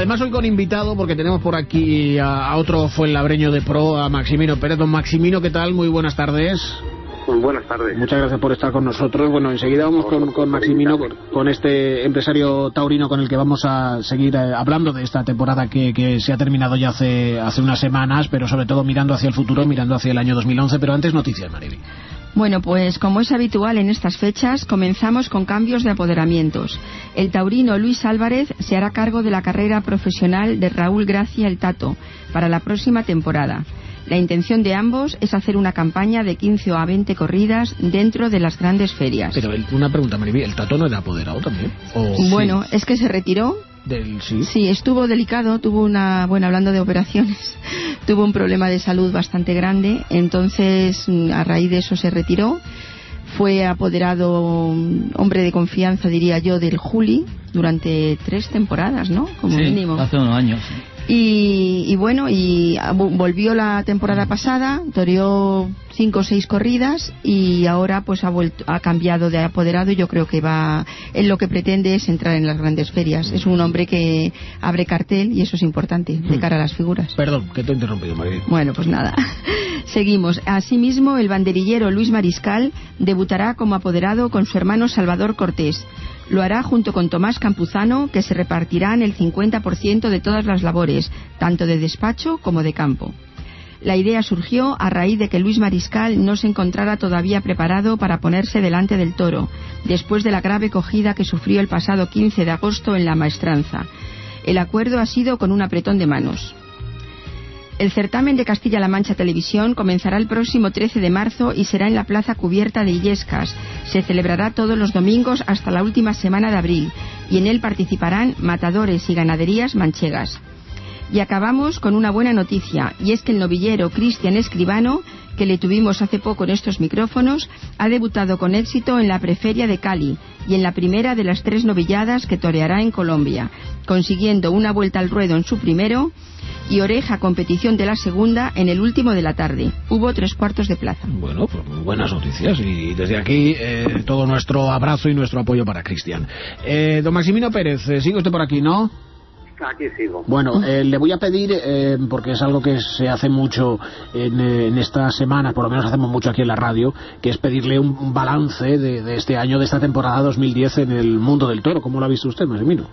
Además hoy con invitado, porque tenemos por aquí a otro fuenlabreño de pro, a Maximino Pérez. Don Maximino, ¿qué tal? Muy buenas tardes. Buenas tardes. Muchas gracias por estar con nosotros. Bueno, enseguida vamos con Maximino, con este empresario taurino con el que vamos a seguir hablando de esta temporada que se ha terminado ya hace unas semanas, pero sobre todo mirando hacia el futuro, mirando hacia el año 2011. Pero antes, noticias, Mariby. Bueno, pues como es habitual en estas fechas, comenzamos con cambios de apoderamientos. El taurino Luis Álvarez se hará cargo de la carrera profesional de Raúl Gracia el Tato para la próxima temporada. La intención de ambos es hacer una campaña de 15 a 20 corridas dentro de las grandes ferias. Pero una pregunta, Mariby, ¿el Tato no era apoderado también? Bueno, sí. Es que se retiró. Sí, estuvo delicado, hablando de operaciones, tuvo un problema de salud bastante grande, entonces a raíz de eso se retiró, fue apoderado, hombre de confianza, diría yo, del Juli durante 3 temporadas, ¿no? Como mínimo. Hace unos años, sí. Y volvió la temporada pasada, toreó 5 o 6 corridas y ahora pues ha cambiado de apoderado y yo creo que él lo que pretende es entrar en las grandes ferias. Es un hombre que abre cartel y eso es importante de cara a las figuras. Perdón, que te he interrumpido, María. Bueno, pues nada. Seguimos. Asimismo, el banderillero Luis Mariscal debutará como apoderado con su hermano Salvador Cortés. Lo hará junto con Tomás Campuzano, que se repartirán el 50% de todas las labores, tanto de despacho como de campo. La idea surgió a raíz de que Luis Mariscal no se encontrara todavía preparado para ponerse delante del toro, después de la grave cogida que sufrió el pasado 15 de agosto en la Maestranza. El acuerdo ha sido con un apretón de manos. El certamen de Castilla-La Mancha Televisión comenzará el próximo 13 de marzo y será en la Plaza Cubierta de Illescas. Se celebrará todos los domingos hasta la última semana de abril y en él participarán matadores y ganaderías manchegas. Y acabamos con una buena noticia, y es que el novillero Cristian Escribano, que le tuvimos hace poco en estos micrófonos, ha debutado con éxito en la Preferia de Cali y en la primera de las 3 novilladas que toreará en Colombia, consiguiendo una vuelta al ruedo en su primero y oreja competición de la segunda en el último de la tarde. Hubo 3/4 de plaza. Bueno, pues muy buenas noticias y desde aquí todo nuestro abrazo y nuestro apoyo para Cristian. Don Maximino Pérez, sigue usted por aquí, ¿no? Aquí sigo. Bueno, le voy a pedir, porque es algo que se hace mucho en estas semanas, por lo menos hacemos mucho aquí en la radio, que es pedirle un balance de este año, de esta temporada 2010 en el mundo del toro. ¿Cómo lo ha visto usted, Maximino?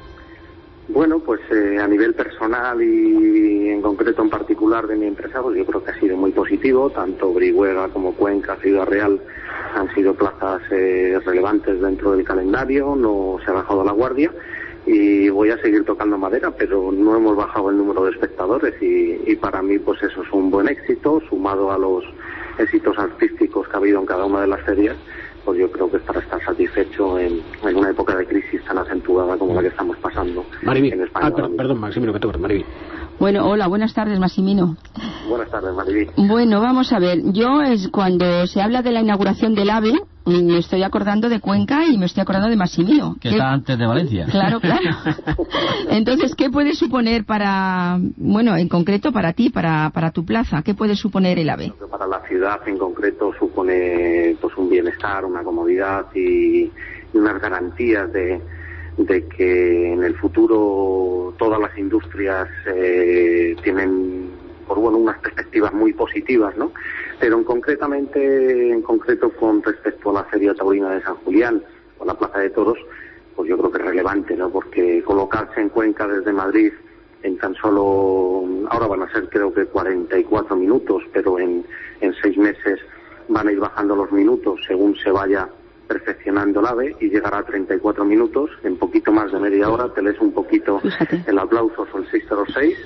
Bueno, pues a nivel personal y en concreto en particular de mi empresa, pues yo creo que ha sido muy positivo. Tanto Brihuega como Cuenca, Ciudad Real han sido plazas relevantes dentro del calendario, no se ha bajado la guardia. Y voy a seguir tocando madera, pero no hemos bajado el número de espectadores y para mí pues eso es un buen éxito, sumado a los éxitos artísticos que ha habido en cada una de las ferias, pues yo creo que es para estar satisfecho en una época de crisis tan acentuada como la que estamos pasando en España. Perdón, Maximino, que te corto, Mariby. Bueno, hola, buenas tardes, Maximino. Buenas tardes, Mariby. Bueno, vamos a ver, cuando se habla de la inauguración del AVE, me estoy acordando de Cuenca y me estoy acordando de Maximino. Que está antes de Valencia. Claro. Entonces, ¿qué puede suponer en concreto para ti, para tu plaza? ¿Qué puede suponer el AVE? Para la ciudad en concreto supone pues un bienestar, una comodidad y unas garantías de que en el futuro todas las industrias tienen unas perspectivas muy positivas, ¿no? Pero en concreto con respecto a la Feria Taurina de San Julián o la Plaza de Toros, pues yo creo que es relevante, ¿no? Porque colocarse en Cuenca desde Madrid en tan solo, ahora van a ser creo que 44 minutos, pero en 6 meses van a ir bajando los minutos según se vaya perfeccionando el AVE y llegará a 34 minutos, en poquito más de media hora te lees un poquito el aplauso, son 606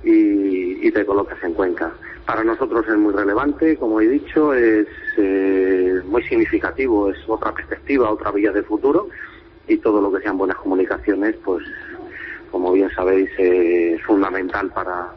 y te colocas en Cuenca. Para nosotros es muy relevante, como he dicho, es muy significativo, es otra perspectiva, otra vía de futuro y todo lo que sean buenas comunicaciones, pues como bien sabéis es fundamental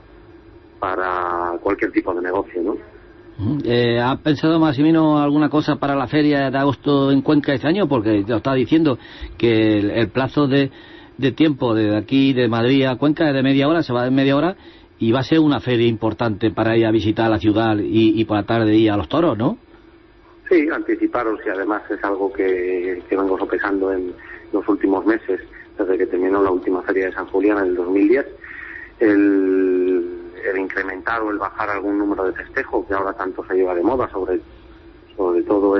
para cualquier tipo de negocio, ¿no? ¿Ha pensado Maximino alguna cosa para la feria de agosto en Cuenca este año? Porque te estaba diciendo que el plazo de tiempo de aquí de Madrid a Cuenca es de media hora, se va de media hora y va a ser una feria importante para ir a visitar la ciudad y por la tarde ir a los toros, ¿no? Sí, anticiparos y además es algo que vengo sopesando en los últimos meses. desde que terminó la última feria de San Julián en el 2010. El incrementar o el bajar algún número de festejos, que ahora tanto se lleva de moda, sobre todo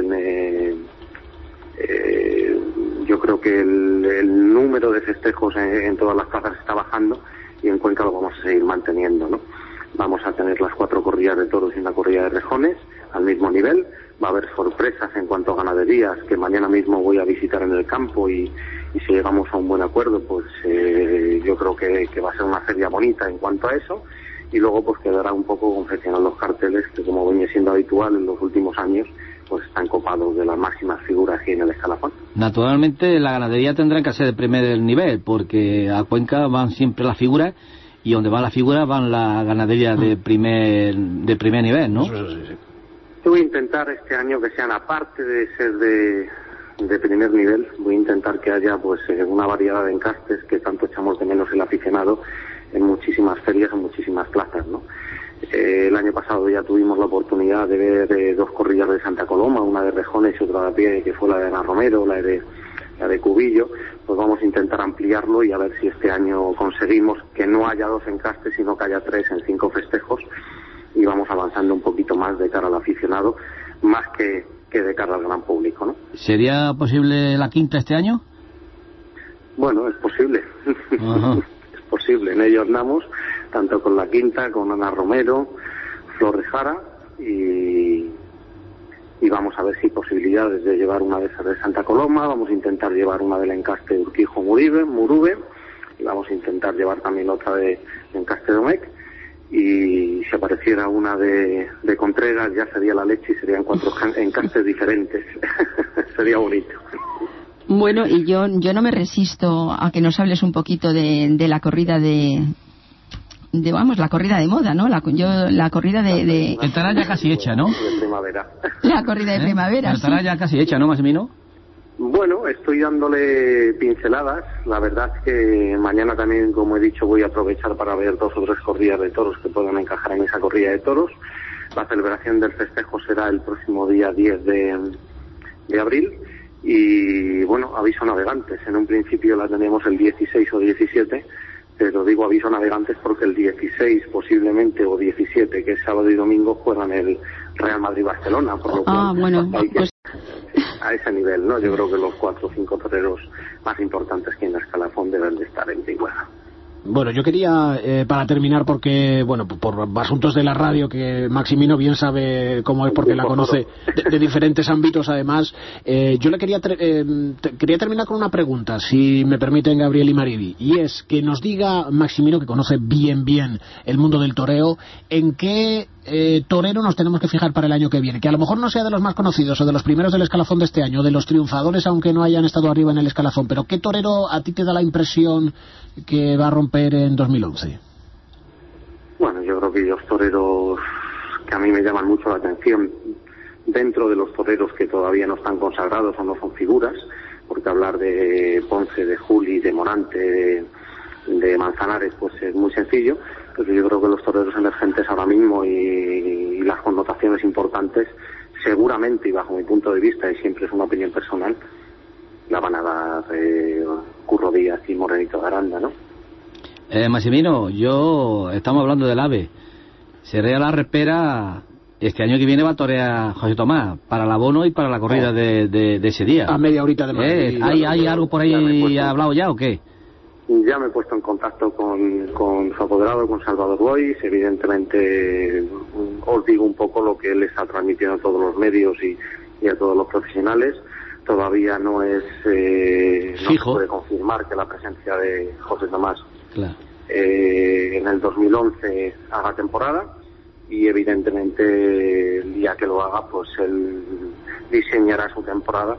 yo creo que el número de festejos en todas las plazas está bajando, y en Cuenca lo vamos a seguir manteniendo, ¿no? Vamos a tener las 4 corridas de toros y una corrida de rejones al mismo nivel. Va a haber sorpresas en cuanto a ganaderías, que mañana mismo voy a visitar en el campo, y si llegamos a un buen acuerdo, pues yo creo que va a ser una feria bonita en cuanto a eso. Y luego pues quedará un poco confeccionar los carteles, que como venía siendo habitual en los últimos años, pues están copados de las máximas figuras aquí en el escalafón. Naturalmente la ganadería tendrá que ser de primer nivel, porque a Cuenca van siempre las figuras, y donde van las figuras van las ganaderías de primer nivel, ¿no? Sí. Yo voy a intentar este año que sean, aparte de ser de primer nivel, voy a intentar que haya pues una variedad de encastes que tanto echamos de menos el aficionado en muchísimas ferias, en muchísimas plazas, ¿no? El año pasado ya tuvimos la oportunidad de ver 2 corridas de Santa Coloma, una de rejones y otra de a pie, que fue la de Ana Romero, la de Cubillo. Pues vamos a intentar ampliarlo y a ver si este año conseguimos que no haya 2 encastes, sino que haya 3 en 5 festejos, y vamos avanzando un poquito más de cara al aficionado, más que de cara al gran público, ¿no? ¿Sería posible la quinta este año? Bueno, es posible. Ajá. Es posible, en ello andamos, tanto con la quinta, con Ana Romero, Flor de Jara, y vamos a ver si hay posibilidades de llevar una de esas de Santa Coloma. Vamos a intentar llevar una del encaste de Urquijo Murube, y vamos a intentar llevar también otra de encaste de Omec, y si apareciera una de Contreras ya sería la leche, y serían 4 encastes diferentes. Sería bonito. Bueno, y yo no me resisto a que nos hables un poquito de la corrida la corrida de moda, ¿no? La corrida de... Estará ya casi hecha, ¿no? De primavera. La corrida de primavera, Estará ya casi hecha, ¿no, Maximino? Bueno, estoy dándole pinceladas. La verdad es que mañana también, como he dicho, voy a aprovechar para ver 2 o 3 corridas de toros que puedan encajar en esa corrida de toros. La celebración del festejo será el próximo día 10 de abril. Y bueno, aviso navegantes. En un principio la teníamos el 16 o 17, pero digo aviso navegantes porque el 16 posiblemente, o 17, que es sábado y domingo, juegan el Real Madrid-Barcelona, por lo cual bueno, hay que pues a ese nivel, ¿no? Yo creo que los 4 o 5 toreros más importantes que en la escalafón deben de estar en Pingüera. Bueno, yo quería, para terminar, porque, bueno, por asuntos de la radio, que Maximino bien sabe cómo es, porque la conoce de diferentes ámbitos, además, yo le quería terminar con una pregunta, si me permiten, Gabriel y Mariby, y es que nos diga Maximino, que conoce bien el mundo del toreo, en qué torero nos tenemos que fijar para el año que viene, que a lo mejor no sea de los más conocidos o de los primeros del escalafón de este año, de los triunfadores, aunque no hayan estado arriba en el escalafón, pero ¿qué torero a ti te da la impresión que va a romper en 2011? Bueno, yo creo que los toreros que a mí me llaman mucho la atención, dentro de los toreros que todavía no están consagrados o no son figuras, porque hablar de Ponce, de Juli, de Morante, de Manzanares, pues es muy sencillo, pero yo creo que los toreros emergentes ahora mismo y las connotaciones importantes, seguramente, y bajo mi punto de vista, y siempre es una opinión personal, la van a dar Curro Díaz y Morenito de Aranda, ¿no? Maximino, estamos hablando del AVE. Sería la repera. Este año que viene va a torear José Tomás para el abono y para la corrida de ese día. A media horita de Madrid. ¿Hay algo por ahí hablado ya o qué? Ya me he puesto en contacto con su apoderado, con Salvador Bois. Evidentemente os digo un poco lo que él está transmitiendo a todos los medios y a todos los profesionales. Todavía no es fijo. No se puede confirmar que la presencia de José Tomás claro. En el 2011 haga temporada, y evidentemente el día que lo haga pues él diseñará su temporada.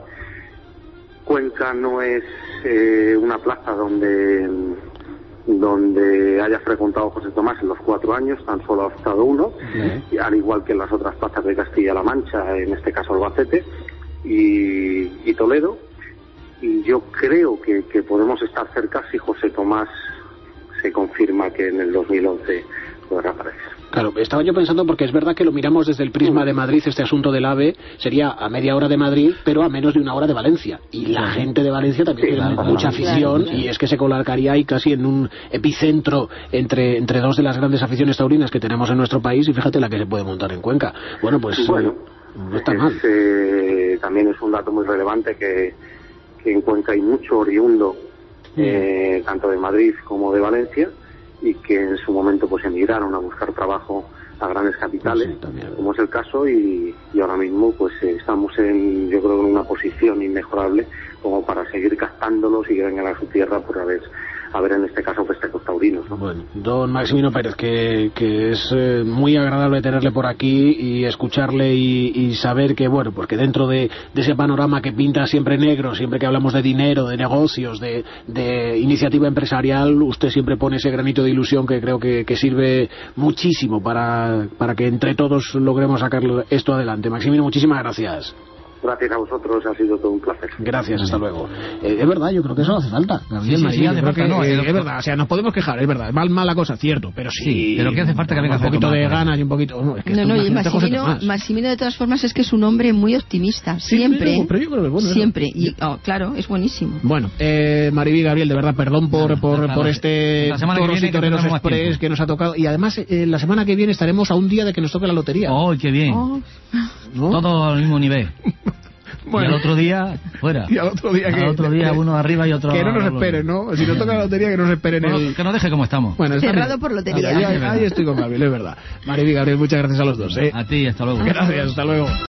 Cuenca no es una plaza donde haya frecuentado José Tomás en los 4 años, tan solo ha estado uno, al igual que en las otras plazas de Castilla-La Mancha, en este caso Albacete y Toledo, y yo creo que podemos estar cerca si José Tomás se confirma que en el 2011 podrá aparecer. Claro, estaba yo pensando, porque es verdad que lo miramos desde el prisma de Madrid, este asunto del AVE sería a media hora de Madrid, pero a menos de una hora de Valencia. Y la gente de Valencia también tiene mucha afición, y es que se colocaría ahí casi en un epicentro entre dos de las grandes aficiones taurinas que tenemos en nuestro país, y fíjate la que se puede montar en Cuenca. Bueno, pues no está mal. También es un dato muy relevante que en Cuenca hay mucho oriundo, tanto de Madrid como de Valencia, y que en su momento pues emigraron a buscar trabajo a grandes capitales, como es el caso, y ahora mismo pues estamos yo creo en una posición inmejorable como para seguir captándolos y que vengan a su tierra por a ver en este caso festejos taurinos, ¿no? Bueno, don Maximino Pérez, que es muy agradable tenerle por aquí y escucharle y saber que, bueno, pues que dentro de ese panorama que pinta siempre negro, siempre que hablamos de dinero, de negocios, de iniciativa empresarial, usted siempre pone ese granito de ilusión que creo que sirve muchísimo para que entre todos logremos sacar esto adelante. Maximino, muchísimas gracias. Gracias a vosotros, ha sido todo un placer. Gracias, hasta luego. Es verdad, yo creo que eso no hace falta. Gabriel, sí, hace falta, no, es verdad, o sea, nos podemos quejar, es verdad, es mala cosa, cierto, pero sí, pero que hace falta que venga un poquito de ganas y un poquito... No, es que y Maximino de todas formas es que es un hombre muy optimista, siempre, pero yo creo que es bueno, siempre, y claro, es buenísimo. Bueno, Mariví, Gabriel, de verdad, perdón por este Toros y Toreros Express que nos ha tocado, y además la semana que viene estaremos a un día de que nos toque la lotería. ¡Oh, qué bien! ¿No? Todo al mismo nivel. Bueno, y al otro día fuera. Y al otro día uno arriba y otro que no nos esperen, ¿no? Si nos toca la lotería, que nos esperen. Que nos deje como estamos. Bueno, cerrado por lotería. Ahí estoy con Gabriel, es verdad. Mariví, Gabriel, muchas gracias a los dos. A ti, hasta luego. Gracias, hasta luego.